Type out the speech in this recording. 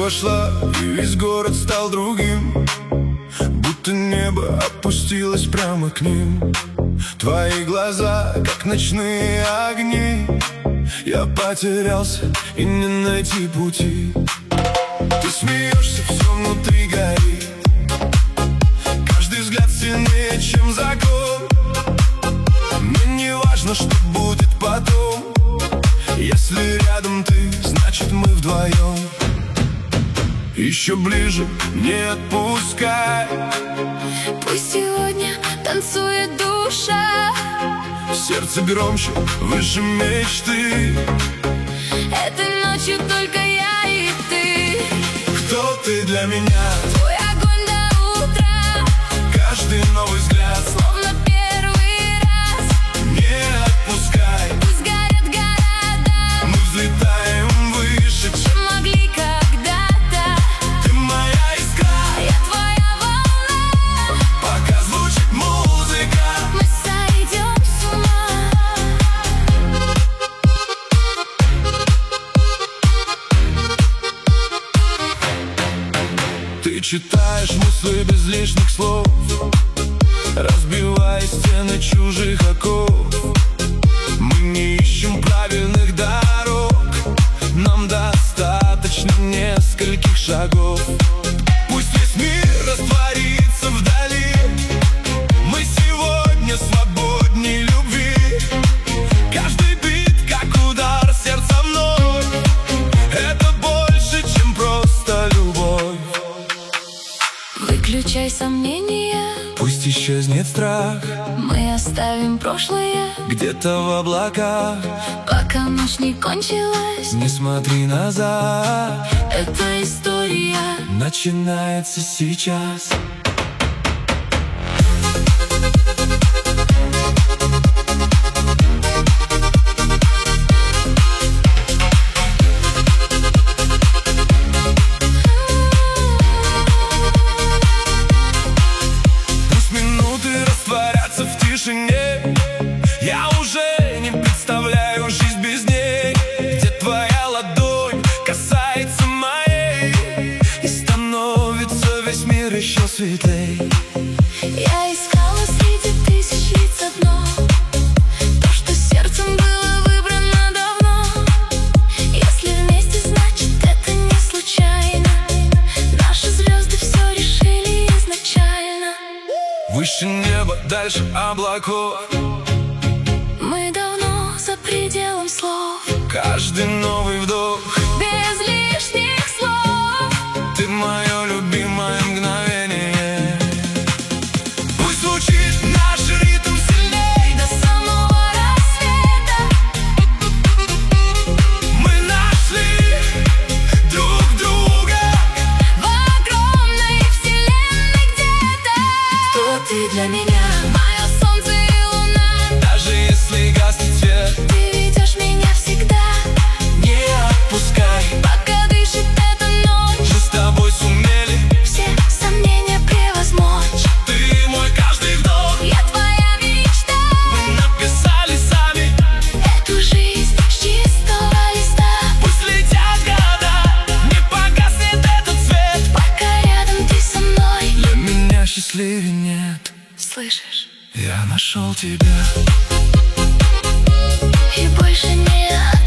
вошла, и весь город стал другим, будто небо опустилось прямо к ним. Твои глаза, как ночные огни, я потерялся и не найти пути. Ты смеешься, все внутри горит, каждый взгляд сильнее, чем закон. Мне не важно, что будет потом, если рядом ты, значит мы вдвоем. Еще ближе, не отпускай, пусть сегодня танцует душа, сердце громче, выше мечты. этой ночью только я и ты. Кто ты для меня? Твой огонь до утра, Каждый новый взгляд, словно первый раз. не отпускай, Пусть горят города, мы взлетаем выше, чем могли когда-то. ты моя искра, Я твоя волна, пока звучит музыка. мы сойдем с ума. Ты читаешь мысли без лишних слов, разбивая стены чужих оков. Мы не ищем правильных дорог, нам достаточно нескольких шагов. Пусть весь мир растворится вдали, мы сегодня свободней любви. Каждый бит, как удар сердца вновь, это больше, чем просто любовь. Выключай сомнения, Пусть исчезнет страх мы оставим прошлое, где-то в облаках. пока ночь не кончилась. Не смотри назад, Эта история начинается сейчас. Пусть минуты растворятся в тишине, я уже не представляю жизнь без ней. Где твоя ладонь касается моей, и становится весь мир еще светлей. я искала среди тысяч лиц одно, то, что сердцем было выбрано давно. Если вместе, значит это не случайно, наши звезды все решили изначально. Выше неба, дальше облаков, Мы давно за пределом слов, каждый новый вдох, без лишних слов. ты мое любимое мгновение. Пусть звучит наш ритм сильней, До самого рассвета мы нашли друг друга. в огромной вселенной где-то. Кто ты для меня, мое солнце и луна, Даже если гаснет свет, ты ведешь меня всегда, не отпускай, пока дышит эта ночь. мы с тобой сумели, Все сомнения превозмочь. ты мой каждый вдох. Я твоя мечта, Мы написали сами, эту жизнь с чистого листа. пусть летят года, не погаснет этот свет. Пока рядом ты со мной, Для меня счастливее нет, слышишь? я нашел тебя. И больше не